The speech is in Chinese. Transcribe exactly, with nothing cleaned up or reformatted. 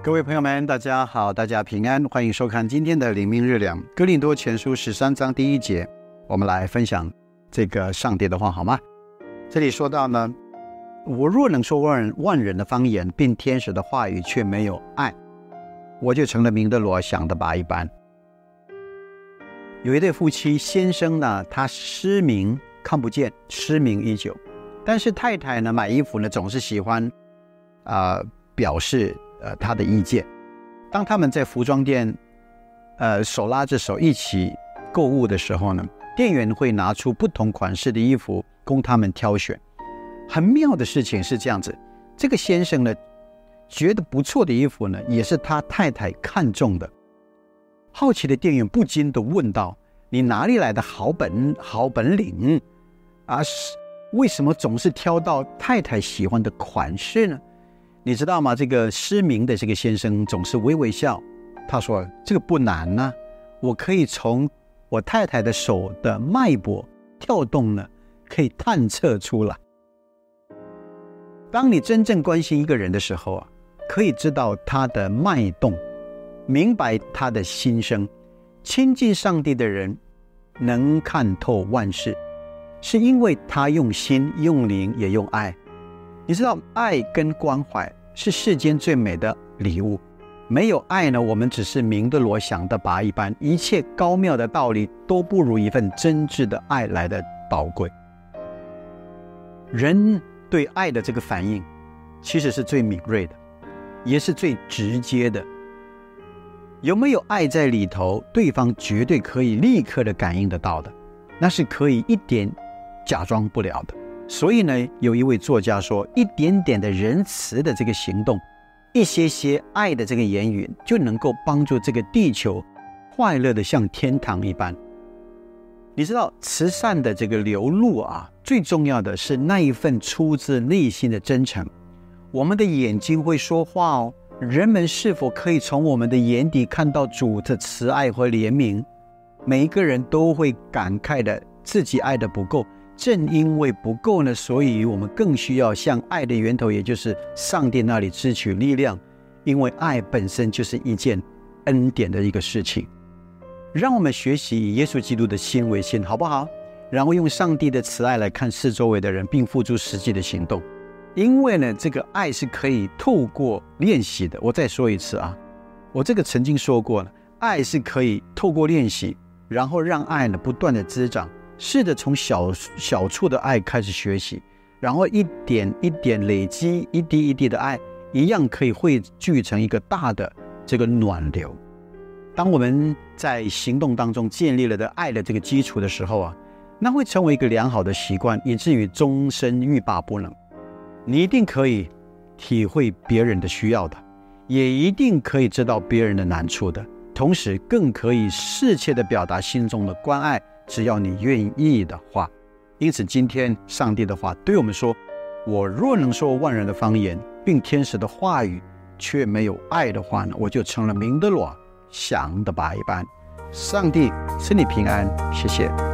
各位朋友们，大家好，大家平安，欢迎收看今天的灵命日粮。哥林多前书十三章第一节，我们来分享这个上帝的话，好吗？这里说到呢，我若能说万万人的方言，并天使的话语，却没有爱，我就成了明的罗，想的拔一般。有一对夫妻，先生呢，他失明，看不见，失明已久，但是太太呢，买衣服呢，总是喜欢啊、呃、表示呃他的意见。当他们在服装店呃手拉着手一起购物的时候呢，店员会拿出不同款式的衣服供他们挑选。很妙的事情是这样子，这个先生呢觉得不错的衣服呢，也是他太太看中的。好奇的店员不禁地问道：你哪里来的好本好本领啊？为什么总是挑到太太喜欢的款式呢？你知道吗？这个失明的这个先生总是微微笑，他说：这个不难呢、啊，我可以从我太太的手的脉搏跳动呢，可以探测出来。当你真正关心一个人的时候啊，可以知道他的脉动，明白他的心声。亲近上帝的人能看透万事，是因为他用心、用灵也用爱。你知道，爱跟关怀是世间最美的礼物。没有爱呢，我们只是明的罗，想的拔一般，一切高妙的道理都不如一份真挚的爱来的宝贵。人对爱的这个反应其实是最敏锐的，也是最直接的。有没有爱在里头，对方绝对可以立刻的感应得到的，那是可以一点假装不了的。所以呢，有一位作家说，一点点的仁慈的这个行动，一些些爱的这个言语，就能够帮助这个地球快乐的像天堂一般。你知道，慈善的这个流露啊，最重要的是那一份出自内心的真诚。我们的眼睛会说话哦，人们是否可以从我们的眼底看到主的慈爱和怜悯？每一个人都会感慨的自己爱的不够，正因为不够呢，所以我们更需要向爱的源头，也就是上帝那里支取力量，因为爱本身就是一件恩典的一个事情。让我们学习以耶稣基督的心为心，好不好？然后用上帝的慈爱来看四周围的人，并付诸实际的行动。因为呢，这个爱是可以透过练习的。我再说一次啊，我这个曾经说过了，爱是可以透过练习，然后让爱呢不断的滋长。试着从小小处的爱开始学习，然后一点一点累积，一滴一滴的爱，一样可以汇聚成一个大的这个暖流。当我们在行动当中建立了的爱的这个基础的时候啊，那会成为一个良好的习惯，以至于终身欲罢不能。你一定可以体会别人的需要的，也一定可以知道别人的难处的，同时更可以适切的表达心中的关爱，只要你愿意的话。因此今天上帝的话对我们说，我若能说万人的方言，并天使的话语，却没有爱的话呢，我就成了明的罗，想的拔一般。上帝赐你平安，谢谢。